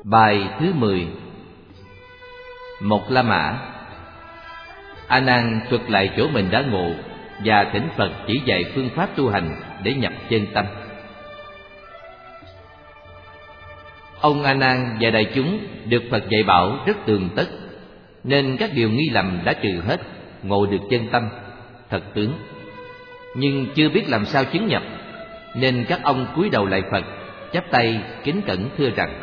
Bài thứ 10. Một La Mã. A Nan thuật lại chỗ mình đã ngộ và thỉnh Phật chỉ dạy phương pháp tu hành để nhập chân tâm. Ông A Nan và đại chúng được Phật dạy bảo rất tường tất, nên các điều nghi lầm đã trừ hết, ngộ được chân tâm thật tướng. Nhưng chưa biết làm sao chứng nhập, nên các ông cúi đầu lại Phật, chắp tay kính cẩn thưa rằng: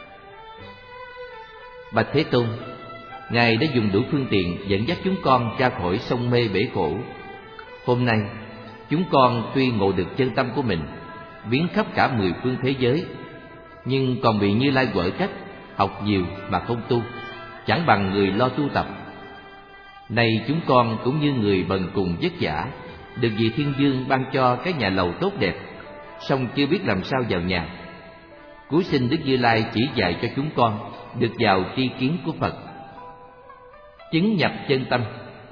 Bạch Thế Tôn, Ngài đã dùng đủ phương tiện dẫn dắt chúng con ra khỏi sông mê bể khổ. Hôm nay chúng con tuy ngộ được chân tâm của mình, biến khắp cả 10 phương thế giới, nhưng còn bị Như Lai quở trách, học nhiều mà không tu, chẳng bằng người lo tu tập. Nay chúng con cũng như người bần cùng vất vả, được vị Thiên Vương ban cho cái nhà lầu tốt đẹp, song chưa biết làm sao vào nhà. Cúi xin Đức Như Lai chỉ dạy cho chúng con được vào tri kiến của Phật, chứng nhập chân tâm.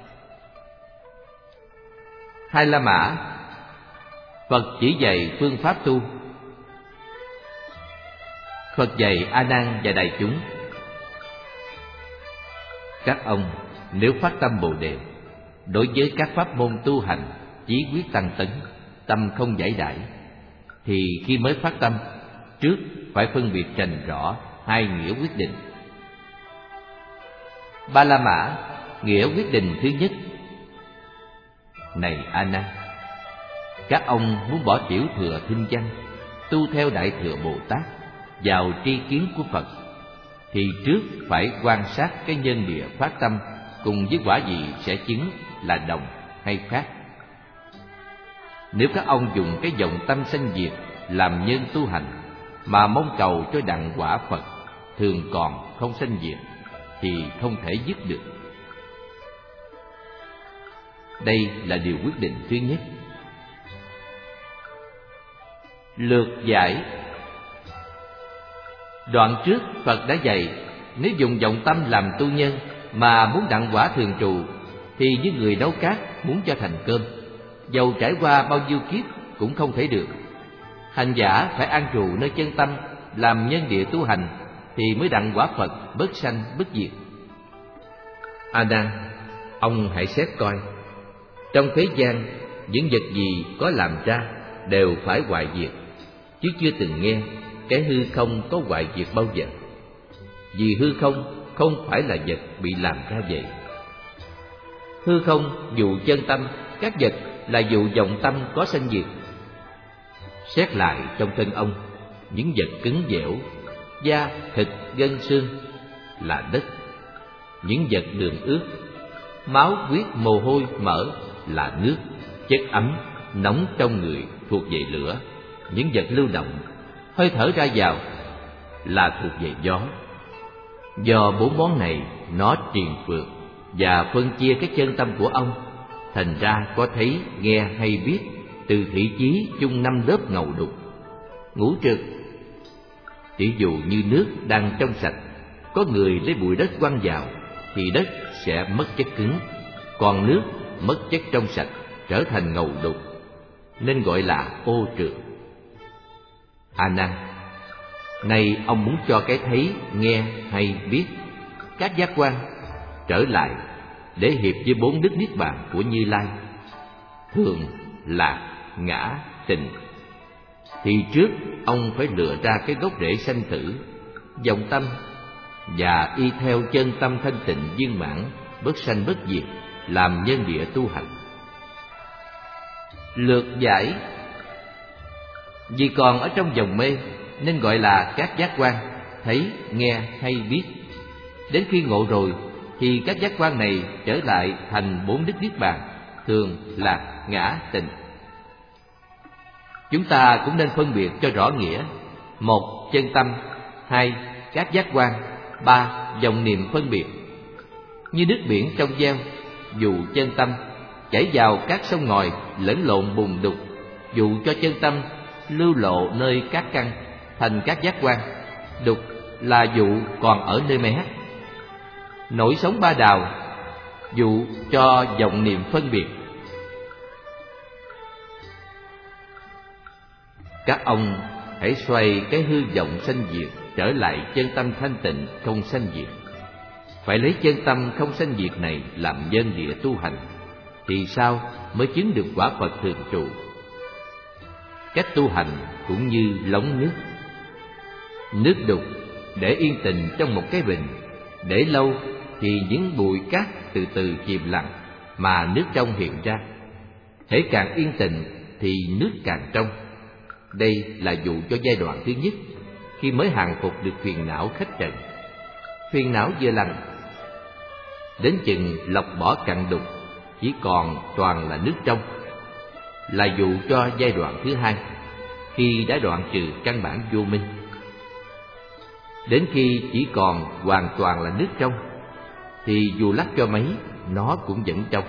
Hai La Mã. Phật chỉ dạy phương pháp tu. Phật dạy A Nan và đại chúng: Các ông nếu phát tâm Bồ Đề đối với các pháp môn tu hành, chí quyết tăng tấn, tâm không giải đãi, thì khi mới phát tâm, trước phải phân biệt rành rõ hai nghĩa quyết định. Ba La Mã. Nghĩa quyết định thứ nhất: Này A Nan, các ông muốn bỏ tiểu thừa thinh văn, tu theo đại thừa Bồ Tát, vào tri kiến của Phật, thì trước phải quan sát cái nhân địa phát tâm cùng với quả gì sẽ chứng là đồng hay khác. Nếu các ông dùng cái vọng tâm sanh diệt làm nhân tu hành, mà mong cầu cho đặng quả Phật thường còn không sanh diệt, thì không thể dứt được. Đây là điều quyết định thứ nhất. Lược giải. Đoạn trước Phật đã dạy, nếu dùng vọng tâm làm tu nhân mà muốn đặng quả thường trụ, thì như người nấu cát muốn cho thành cơm, dầu trải qua bao nhiêu kiếp cũng không thể được. Hành giả phải an trụ nơi chân tâm, làm nhân địa tu hành, thì mới đặng quả Phật bất sanh bất diệt. A Nan, ông hãy xét coi, trong thế gian những vật gì có làm ra đều phải hoại diệt, chứ chưa từng nghe cái hư không có hoại diệt bao giờ. Vì hư không phải là vật bị làm ra vậy. Hư không dụ chân tâm, các vật là dụ vọng tâm có sanh diệt. Xét lại trong thân ông, những vật cứng dẻo, da, thịt, gân, xương là đất. Những vật đường ướt, máu, huyết, mồ hôi, mỡ là nước. Chất ấm, nóng trong người thuộc về lửa. Những vật lưu động, hơi thở ra vào là thuộc về gió. Do bốn món này nó triền phượt và phân chia cái chân tâm của ông, thành ra có thấy, nghe hay biết từ thị chí chung 5 lớp ngầu đục. Ngũ trực. Tỷ dụ như nước đang trong sạch, có người lấy bụi đất quăng vào, thì đất sẽ mất chất cứng, còn nước mất chất trong sạch, trở thành ngầu đục, nên gọi là ô trượt. A Nan, nay ông muốn cho cái thấy, nghe hay biết, các giác quan trở lại để hiệp với 4 đức niết bàn của Như Lai, thường, lạc, ngã, tịnh, thì trước ông phải lựa ra cái gốc rễ sanh tử, vọng tâm, và y theo chân tâm thanh tịnh viên mãn, bất sanh bất diệt, làm nhân địa tu hành. Lược giải. Vì còn ở trong vòng mê, nên gọi là các giác quan, thấy, nghe hay biết. Đến khi ngộ rồi, thì các giác quan này trở lại thành 4 đức niết bàn, thường, lạc, ngã, tịnh. Chúng ta cũng nên phân biệt cho rõ nghĩa: 1. Chân tâm, 2. Các giác quan, 3. Vọng niệm phân biệt. Như nước biển trong veo, dụ chân tâm chảy vào các sông ngòi lẫn lộn bùn đục, dụ cho chân tâm lưu lộ nơi các căn, thành các giác quan. Đục là dụ còn ở nơi mé. Nổi sóng ba đào, dụ cho vọng niệm phân biệt. Các ông hãy xoay cái hư vọng sanh diệt trở lại chân tâm thanh tịnh không sanh diệt. Phải lấy chân tâm không sanh diệt này làm nhân địa tu hành, thì sao mới chứng được quả Phật thường trụ. Cách tu hành cũng như lóng nước. Nước đục để yên tĩnh trong một cái bình, để lâu thì những bụi cát từ từ chìm lặng mà nước trong hiện ra. Hễ càng yên tĩnh thì nước càng trong. Đây là dụ cho giai đoạn thứ nhất, khi mới hàng phục được phiền não khách trần. Phiền não vừa lành, đến chừng lọc bỏ cặn đục, chỉ còn toàn là nước trong, là dụ cho giai đoạn thứ hai, khi đã đoạn trừ căn bản vô minh. Đến khi chỉ còn hoàn toàn là nước trong, thì dù lắc cho mấy, nó cũng vẫn trong.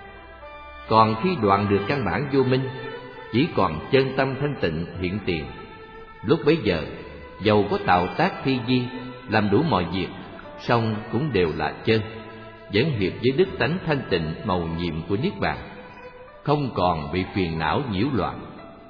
Còn khi đoạn được căn bản vô minh, chỉ còn chân tâm thanh tịnh hiện tiền. Lúc bấy giờ, dầu có tạo tác thi di, làm đủ mọi việc, song cũng đều là chân, vẫn hiệp với đức tánh thanh tịnh màu nhiệm của Niết Bàn, không còn bị phiền não nhiễu loạn.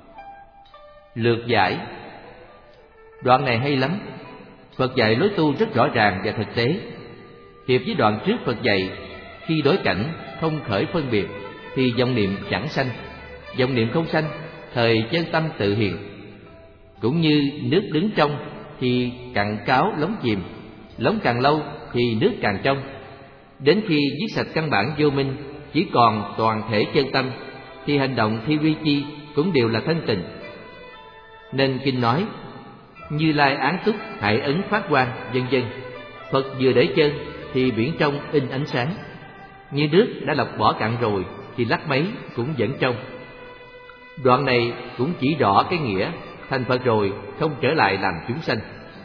Lược giải. Đoạn này hay lắm. Phật dạy lối tu rất rõ ràng và thực tế. Hiệp với đoạn trước Phật dạy, khi đối cảnh không khởi phân biệt thì vọng niệm chẳng sanh, vọng niệm không sanh, thời chân tâm tự hiện. Cũng như nước đứng trong thì cặn cáo lóng chìm, lóng càng lâu thì nước càng trong. Đến khi giết sạch căn bản vô minh, chỉ còn toàn thể chân tâm, thì hành động thi vi chi cũng đều là thanh tịnh. Nên kinh nói Như Lai án túc hại ấn phát quang, vân vân. Phật vừa để chân thì biển trong in ánh sáng. Như nước đã lọc bỏ cặn rồi thì lắc mấy cũng vẫn trong. Đoạn này cũng chỉ rõ cái nghĩa thành Phật rồi không trở lại làm chúng sanh.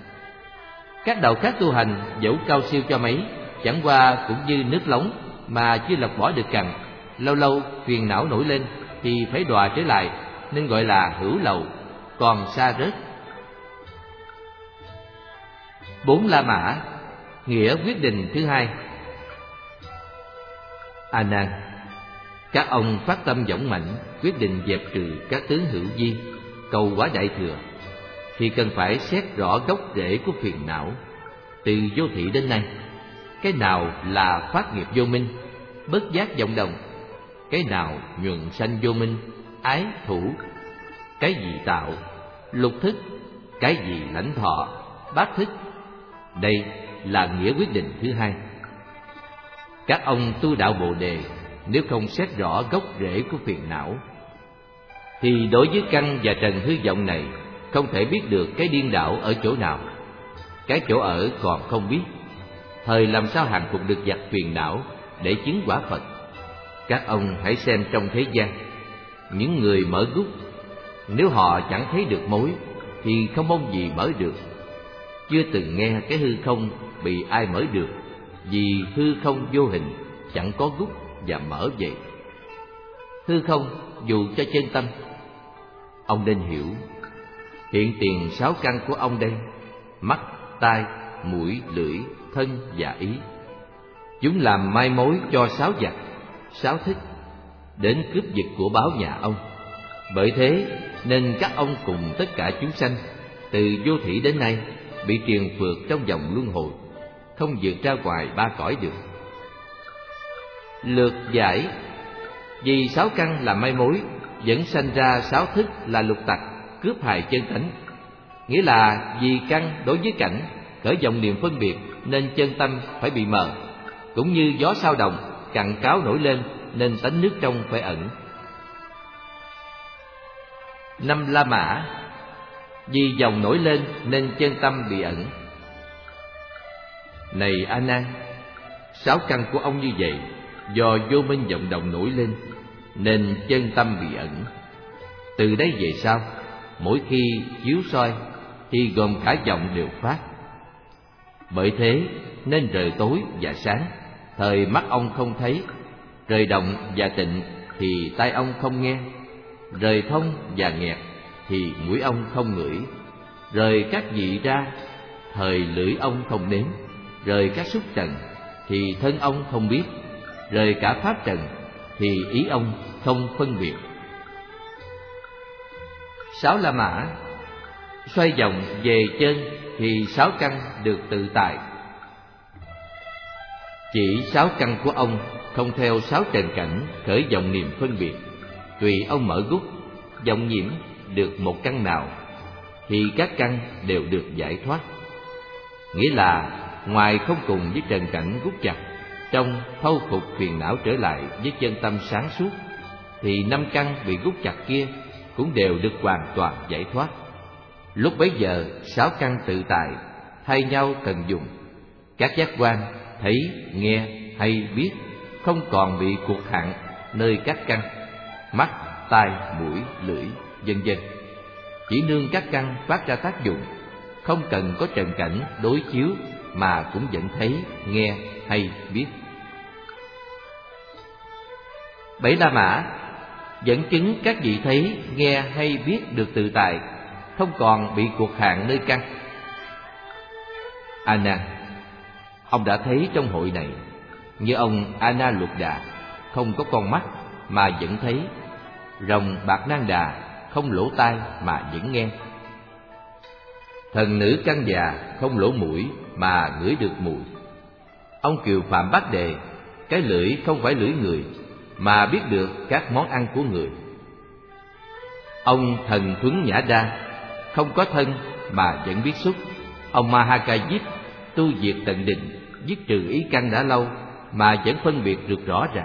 Các đạo khác tu hành dẫu cao siêu cho mấy, chẳng qua cũng như nước lóng mà chưa lọc bỏ được cặn. Lâu lâu phiền não nổi lên thì phải đọa trở lại, nên gọi là hữu lậu, còn xa rớt. 4 La Mã, nghĩa quyết định thứ hai. A Nan, các ông phát tâm dũng mạnh, quyết định dẹp trừ các tướng hữu vi, cầu quả đại thừa, thì cần phải xét rõ gốc rễ của phiền não. Từ vô thị đến nay, cái nào là phát nghiệp vô minh, bất giác vọng động, cái nào nhuận sanh vô minh, ái thủ, cái gì tạo, lục thức, cái gì lãnh thọ, bát thức. Đây là nghĩa quyết định thứ hai. Các ông tu đạo Bồ Đề, nếu không xét rõ gốc rễ của phiền não, thì đối với căn và trần hư vọng này không thể biết được cái điên đảo ở chỗ nào. Cái chỗ ở còn không biết, thời làm sao hàng phục được giặc phiền não để chứng quả Phật. Các ông hãy xem trong thế gian, những người mở gút, nếu họ chẳng thấy được mối thì không mong gì mở được. Chưa từng nghe cái hư không bị ai mở được, vì hư không vô hình, chẳng có gút và mở vậy. Hư không dù cho chân tâm. Ông nên hiểu, hiện tiền 6 căn của ông đây: mắt, tai, mũi, lưỡi, thân và ý. Chúng làm mai mối cho 6 giặc, 6 thức đến cướp giật của báo nhà ông. Bởi thế nên các ông cùng tất cả chúng sanh từ vô thủy đến nay bị triền phượt trong vòng luân hồi, không vượt ra ngoài 3 cõi được. Lược giải. Vì 6 căn là mai mối, vẫn sanh ra 6 thức là lục tặc, cướp hại chân tánh. Nghĩa là vì căn đối với cảnh khởi vọng niệm phân biệt, nên chân tâm phải bị mờ. Cũng như gió sao động, cặn cáo nổi lên, nên tánh nước trong phải ẩn. 5 La Mã. Vì dòng nổi lên nên chân tâm bị ẩn. Này A Nan, 6 căn của ông như vậy, do vô minh vọng động nổi lên nên chân tâm bị ẩn. Từ đây về sau, mỗi khi chiếu soi thì gồm cả vọng đều phát. Bởi thế nên rời tối và sáng, thời mắt ông không thấy, rời động và tịnh thì tai ông không nghe, rời thông và nghẹt thì mũi ông không ngửi, rời các vị ra, thời lưỡi ông không nếm, rời các xúc trần thì thân ông không biết, rời cả pháp trần thì ý ông không phân biệt. 6 La Mã. Xoay vòng về chân thì 6 căn được tự tại. Chỉ 6 căn của ông không theo 6 trần cảnh khởi vọng niệm phân biệt. Tùy ông mở gút, vọng nhiễm được một căn nào thì các căn đều được giải thoát. Nghĩa là ngoài không cùng với trần cảnh gút chặt, trong thâu phục phiền não trở lại với chân tâm sáng suốt, thì 5 căn bị gút chặt kia cũng đều được hoàn toàn giải thoát. Lúc bấy giờ 6 căn tự tại, thay nhau tận dụng. Các giác quan thấy, nghe hay biết không còn bị cuộc hạn nơi các căn mắt, tai, mũi, lưỡi, vân vân. Chỉ nương các căn phát ra tác dụng, không cần có trần cảnh đối chiếu mà cũng vẫn thấy, nghe hay biết. 7 La Mã dẫn chứng các vị thấy, nghe hay biết được tự tại, không còn bị cuộc hạn nơi căn. A Nan, ông đã thấy trong hội này, như ông Ana Luật Đà không có con mắt mà vẫn thấy, rồng Bạc Nan Đà không lỗ tai mà vẫn nghe, thần nữ Căn Già không lỗ mũi mà ngửi được mùi. Ông Kiều Phạm Bát Đề, cái lưỡi không phải lưỡi người mà biết được các món ăn của người. Ông Thần Thuấn Nhã Đa không có thân mà vẫn biết xúc. Ông Mahakajip tu diệt tận định, dứt trừ ý căn đã lâu mà vẫn phân biệt được rõ ràng.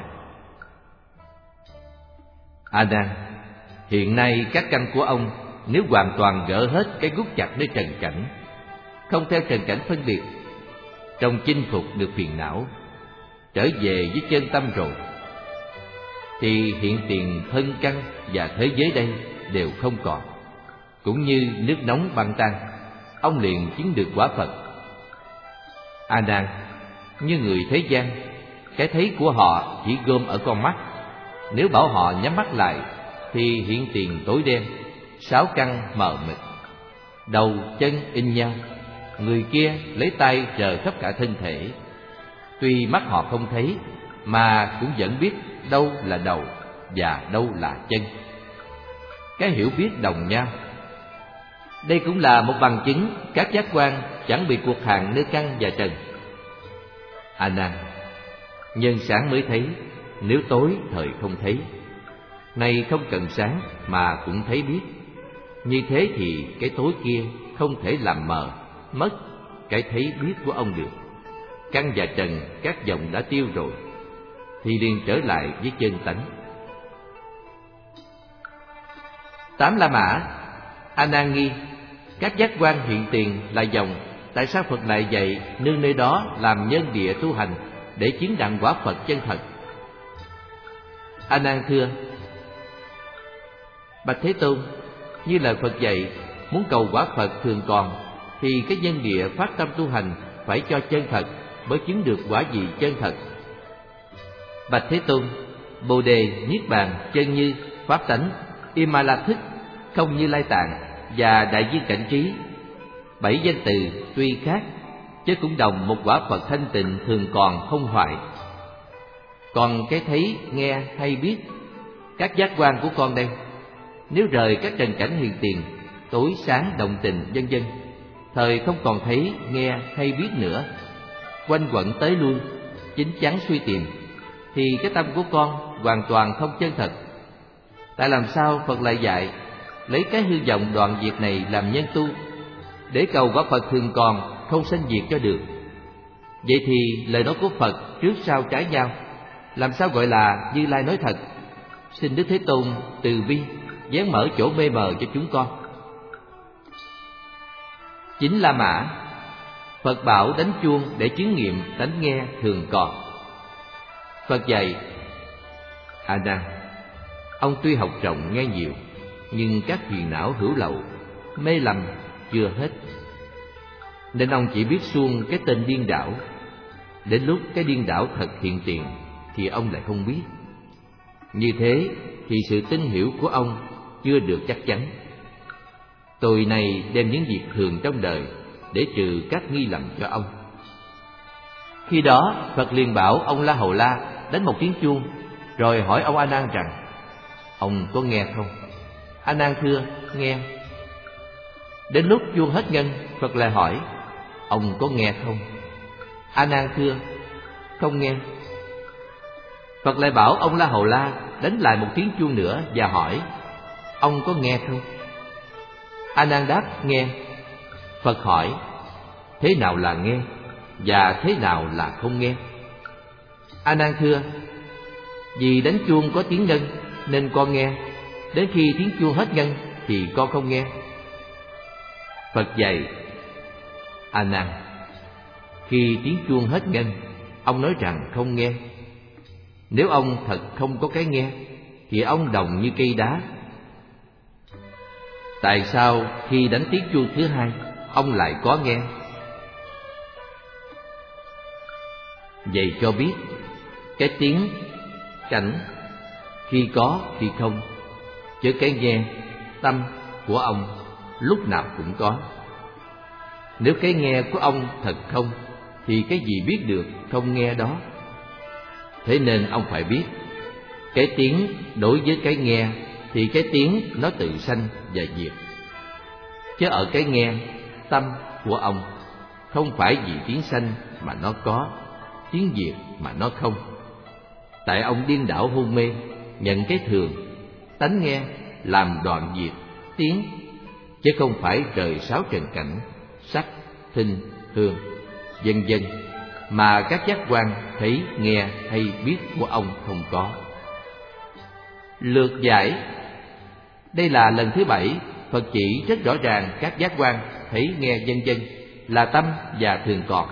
A Nan, hiện nay các căn của ông nếu hoàn toàn gỡ hết cái gút chặt nơi trần cảnh, không theo trần cảnh phân biệt, trong chinh phục được phiền não, trở về với chân tâm rồi, thì hiện tiền thân căn và thế giới đây đều không còn. Cũng như nước nóng băng tan, ông liền chứng được quả Phật. A Nan, như người thế gian, cái thấy của họ chỉ gom ở con mắt. Nếu bảo họ nhắm mắt lại thì hiện tiền tối đen, 6 căn mờ mịt, đầu chân in nhau. Người kia lấy tay rờ khắp cả thân thể, tuy mắt họ không thấy mà cũng vẫn biết đâu là đầu và đâu là chân. Cái hiểu biết đồng nhau. Đây cũng là một bằng chứng các giác quan chẳng bị cuộc hạn nơi căn và trần. A Nan, nhân sáng mới thấy, nếu tối thời không thấy. Nay không cần sáng mà cũng thấy biết. Như thế thì cái tối kia không thể làm mờ mất cái thấy biết của ông được. Căn và trần các vọng đã tiêu rồi, thì liền trở lại với chân tánh. 8 La Mã. A Nan nghi, các giác quan hiện tiền là vọng, tại sao Phật lại dạy nương nơi đó làm nhân địa tu hành để chứng đặng quả Phật chân thật? A Nan thưa: Bạch Thế Tôn, như lời Phật dạy, muốn cầu quả Phật thường còn thì cái nhân địa phát tâm tu hành phải cho chân thật mới chứng được quả vị chân thật. Bạch Thế Tôn, Bồ Đề, Niết Bàn, Chân Như, Pháp Tánh, Im Ma La Thức, Không Như Lai Tạng và Đại viên Cảnh Trí, 7 danh từ tuy khác, chứ cũng đồng một quả Phật thanh tịnh thường còn không hoại. Còn cái thấy, nghe hay biết, các giác quan của con đây, nếu rời các trần cảnh hiện tiền, tối sáng động tình vân vân, thời không còn thấy, nghe hay biết nữa, quanh quẩn tới lui, chính chắn suy tìm, thì cái tâm của con hoàn toàn không chân thật. Tại làm sao Phật lại dạy lấy cái hư vọng đoạn diệt này làm nhân tu, để cầu quả Phật thường còn, không sanh diệt cho được? Vậy thì lời nói của Phật trước sau trái nhau, làm sao gọi là Như Lai nói thật? Xin Đức Thế Tôn từ bi vén mở chỗ mê mờ cho chúng con. 9 La Mã. Phật bảo đánh chuông để chứng nghiệm tánh nghe thường còn. Phật dạy: A Nan, ông tuy học rộng nghe nhiều, nhưng các phiền não hữu lậu, mê lầm chưa hết, nên ông chỉ biết suông cái tên điên đảo. Đến lúc cái điên đảo thật hiện tiền thì ông lại không biết. Như thế thì sự tin hiểu của ông chưa được chắc chắn. Tôi này đem những việc thường trong đời để trừ các nghi lầm cho ông. Khi đó Phật liền bảo ông La Hầu La đánh một tiếng chuông, rồi hỏi ông A Nan rằng: Ông có nghe không? A Nan thưa: Nghe. Đến lúc chuông hết ngân, Phật lại hỏi: ông có nghe không? A Nan thưa: không nghe. Phật lại bảo ông La Hầu La đánh lại một tiếng chuông nữa và hỏi: ông có nghe không? A Nan đáp: nghe. Phật hỏi: thế nào là nghe và thế nào là không nghe? A Nan thưa: vì đánh chuông có tiếng ngân nên con nghe, đến khi tiếng chuông hết ngân thì con không nghe. Phật dạy: A Nan, khi tiếng chuông hết ngân, ông nói rằng không nghe. Nếu ông thật không có cái nghe thì ông đồng như cây đá. Tại sao khi đánh tiếng chuông thứ hai, ông lại có nghe? Vậy cho biết cái tiếng cảnh khi có khi không, chứ cái nghe tâm của ông lúc nào cũng có. Nếu cái nghe của ông thật không thì cái gì biết được không nghe đó? Thế nên ông phải biết, cái tiếng đối với cái nghe thì cái tiếng nó tự sanh và diệt. Chứ ở cái nghe tâm của ông, không phải vì tiếng sanh mà nó có, tiếng diệt mà nó không. Tại ông điên đảo hôn mê, nhận cái thường, tánh nghe làm đoạn diệt tiếng, chứ không phải rời sáu trần cảnh, sắc, thinh, hương, vân vân, mà các giác quan thấy, nghe hay biết của ông không có. Lược giải. Đây là lần thứ 7 Phật chỉ rất rõ ràng các giác quan thấy, nghe vân vân là tâm và thường còn.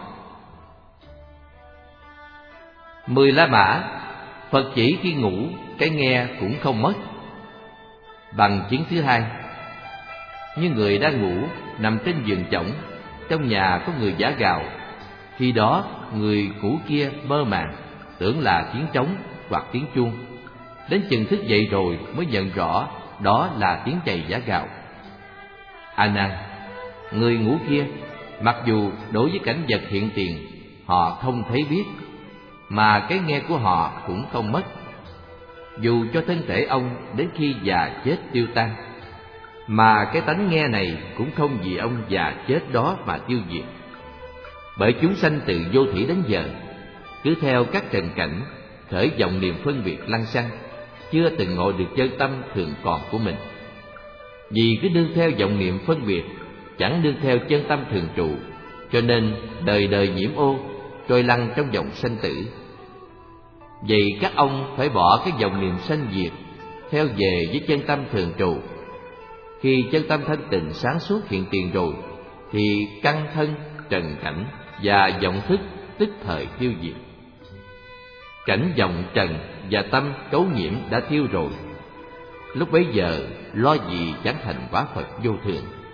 10 La Mã. Phật chỉ khi ngủ, cái nghe cũng không mất. Bằng chứng thứ hai, như người đang ngủ nằm trên giường chõng, trong nhà có người giã gào. Khi đó người ngủ kia mơ màng, tưởng là tiếng trống hoặc tiếng chuông. Đến chừng thức dậy rồi mới nhận rõ đó là tiếng giày giã gào. A Nan, người ngủ kia mặc dù đối với cảnh vật hiện tiền họ không thấy biết, mà cái nghe của họ cũng không mất. Dù cho thân thể ông đến khi già chết tiêu tan, mà cái tánh nghe này cũng không vì ông già chết đó mà tiêu diệt. Bởi chúng sanh từ vô thủy đến giờ, cứ theo các trần cảnh, khởi vọng niệm phân biệt lăng xăng, chưa từng ngộ được chân tâm thường còn của mình. Vì cứ đương theo vọng niệm phân biệt, chẳng đương theo chân tâm thường trụ, cho nên đời đời nhiễm ô, trôi lăn trong vòng sanh tử. Vậy các ông phải bỏ cái vọng niệm sanh diệt, theo về với chân tâm thường trụ. Khi chân tâm thanh tịnh sáng suốt hiện tiền rồi, thì căn thân, trần cảnh và vọng thức tức thời tiêu diệt. Cảnh vọng trần và tâm cấu nhiễm đã tiêu rồi, lúc bấy giờ lo gì chẳng thành quả Phật vô thường.